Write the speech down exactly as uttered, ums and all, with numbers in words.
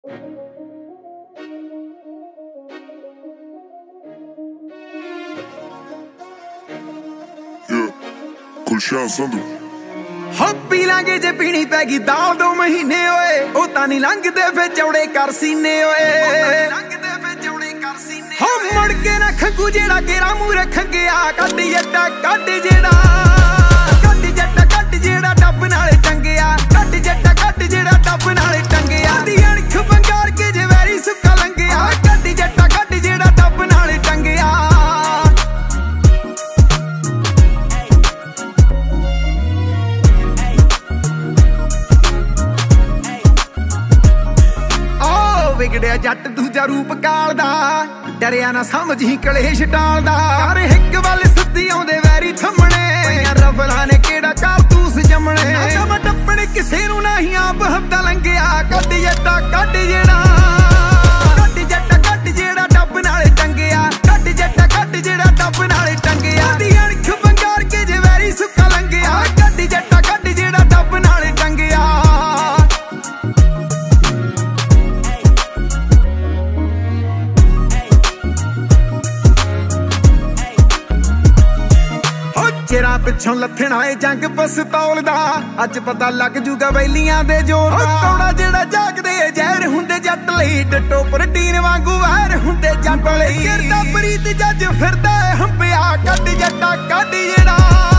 ਗੁਲਸ਼ਨ ਸੰਧੂ ਹੋ ਪੀ ਲਾਂਗੇ ਜੇ ਪੀਣੀ ਪੈ ਗਈ ਦਾਲ ਦੋ ਮਹੀਨੇ ਓਏ ਉਹ ਤਾਂ ਨਹੀਂ ਲੰਘਦੇ ਫੇ ਚੌੜੇ ਕਰ ਸੀਨੇ ਓਏ ਲੰਘਦੇ ਫੇ ਚੌੜੇ ਕਰ ਸੀਨੇ ਹੋ ਮੁੜ ਕੇ ਨਾ ਖੰਗੂ ਜਿਹੜਾ ਗੇਰਾ ਮੂੰਹ ਰੱਖੰਗਿਆ ਕੱਢ ਜੱਟਾ ਕੱਢ ਜਿਹੜਾ ਕੱਢ ਜੱਟਾ ਕੱਢ ਜਿਹੜਾ ਟੱਪ ਨਾਲੇ ਟੰਗਿਆ ਕੱਢ ਜੱਟਾ ਕੱਢ ਜਿਹੜਾ ਟੱਪ ਨਾਲੇ ਟੰਗਿਆ ਦੀ ਅਣਖ ਬੰਗਾਰ ਕੇ ਜੇ ਵੈਰੀ ਸੁੱਕਾ ਲੰਗਿਆ ਕੱਢ ਜੱਟਾ ਕੱਢ ਜਿਹੜਾ ਟੱਪ ਨਾਲੇ ਟੰਗਿਆ ਵਿਗੜਿਆ ਜੱਟ ਦੂਜਾ ਰੂਪ ਕਾਲਦਾ ਡਰਿਆ ਨਾ ਸਮਝੀ ਕਲੇਸ਼ ਟਾਲਦਾ ਕਰ ਇੱਕ ਵੱਲ ਸਿੱਧੀ ਆਉਂਦੇ ਵੈਰੀ ਥੰਮਣੇ ਪਈਆਂ ਰਫਲਾਂ ਨੇ ਕਿਹੜਾ ਕਾਰਤੂਸ ਜੰਮਣੇ ਜਮ ਟੱਪਣ ਕਿਸੇ ਨੂੰ ਨਹੀਂ ਆਪ ਹੱਥਾਂ ਲੰਘਿਆ ਕੱਢ ਜੱਟਾ ਕੱਢ ਜਿਹੜਾ ਕੱਢ ਜੱਟਾ ਕੱਢ ਜਿਹੜਾ ਟੱਪ ਨਾਲੇ ਟੰਗਿਆ ਕੱਢ ਜੱਟਾ ਕੱਢ ਜਿਹੜਾ ਟੱਪ ਨਾਲੇ ਟੰਗਿਆ ਦੀ ਅਣਖ ਬੰਗਾਰ ਕੇ ਜੇ ਵੈਰੀ ਸੁੱਕਾ ਲੰਘਿਆ ਕੱਢ ਜੱਟਾ ਕੱਢ ਜਿਹੜਾ ਟੱਪ ਨਾਲੇ ਟੰਗਿਆ ਚਿਰਾਂ ਪਿੱਛੋਂ ਲੱਥਣਾ ਏ ਜੰਗ ਪਸਤੌਲ ਦਾ ਅੱਜ ਪਤਾ ਲੱਗ ਜੂਗਾ ਬੈਲੀਆਂ ਦੇ ਜੋਰ ਦਾ ਕੌੜਾ ਜਿਹੜਾ ਜਾਗਦੇ ਜ਼ਹਿਰ ਹੁੰਦੇ ਜੱਟ ਲਈ ਡਟੋ ਪ੍ਰੋਟੀਨ ਵਾਂਗੂ ਵੈਰ ਹੁੰਦੇ ਜੱਟ ਲਈ ਕਿਰਦਾ ਪ੍ਰੀਤ ਜੱਜ ਫਿਰਦਾ ਹੰਪਿਆ ਕੱਢ ਜੱਟਾ ਕੱਢ ਜਿਹੜਾ